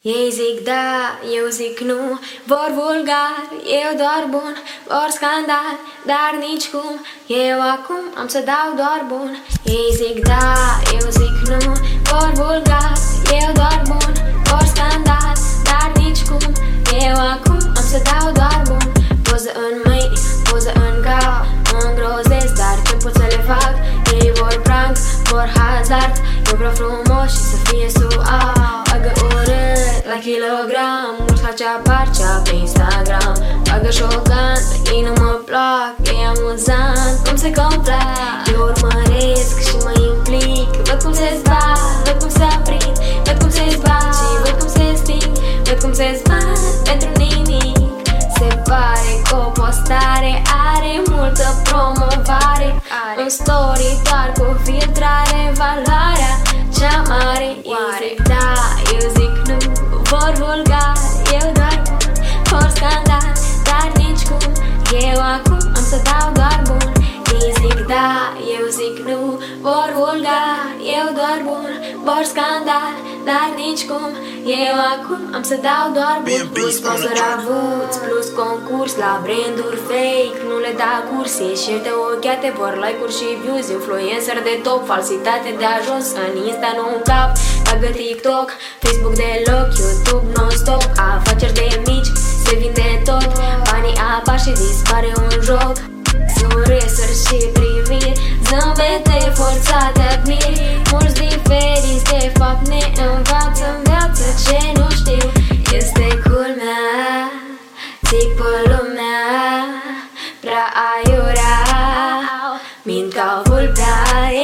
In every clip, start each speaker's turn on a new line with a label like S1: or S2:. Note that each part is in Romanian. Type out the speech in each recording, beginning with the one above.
S1: Ei zic da, eu zic nu, vor vulgar, eu doar bun, vor scandal, dar nici cum, eu acum am să dau doar bun. Ei zic da, eu zic nu, vor vulgar, eu doar bun, vor scandal, dar nici cum, eu acum am să dau doar bun. Poză în mâini, poză în cap, mă îngrozesc, dar ce pot să le fac? Ei vor prank, vor hazard, eu vreau frumos și să fie suav. Bagă urât la kilogram, mulți la cea par cea pe Instagram. Bagă șocant, ei nu mă plac, e amuzant cum se complac. Eu urmăresc și mă implic, văd cum se zbat, văd cum se aprind, văd cum se zbat și văd cum se sting, văd cum se zbat pentru nimic. Se pare că o postare are multă promovare, un story doar cu filtrare, valoarea cea mare. Eu zic da, eu zic nu, vor vulgar, eu doar bun, vor scandal, dar nici cum, eu acum am să dau doar bun. Ei zic da, eu zic nu, vor vulgar, eu doar bun, vor scandal, dar nici cum, eu acum am să dau doar bun. Plus sponsor avuți, plus concurs la branduri fake, nu le da curs, ieșiri de ochiate, vor like-uri și views, influencer de top, falsitate de ajuns, în Insta nu un cap, bagă TikTok, Facebook deloc, YouTube non-stop, afaceri de mici, se vinde tot, banii apar și dispare un joc. Surâsuri și priviri, zâmbete forțate admir, mulți diferiți de fapt ne învață în viață ce nu știu. Este culmea, zic pe lumea, prea aiurea, mint ca vulpea.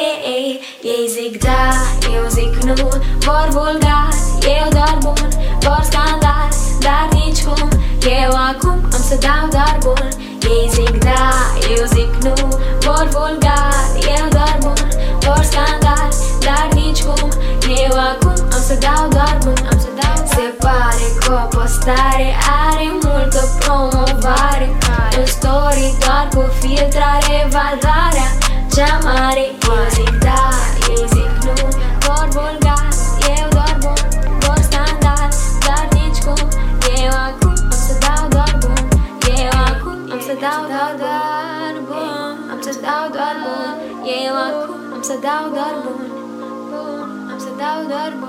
S1: Ei zic da, eu zic nu, vor vulgar, eu doar bun, vor scandal, dar nici cum, eu acum am să dau doar bun. Ei zic da, eu zic nu, vor vulgar, eu doar bun, vor scandal, dar nici cum, eu acum am să dau doar bun, am să dau. Se pare că o postare are multă promovare, un story doar cu filtrare, valoarea cea mare. Eu zic da, eu zic nu, vor vulgar, eu doar bun, vor scandal, dar nici cum, eu acum am să dau doar bun. Eu acum am să dau doar bun, am să dau doar bun. Eu acum am să dau doar bun, am să dau doar bun.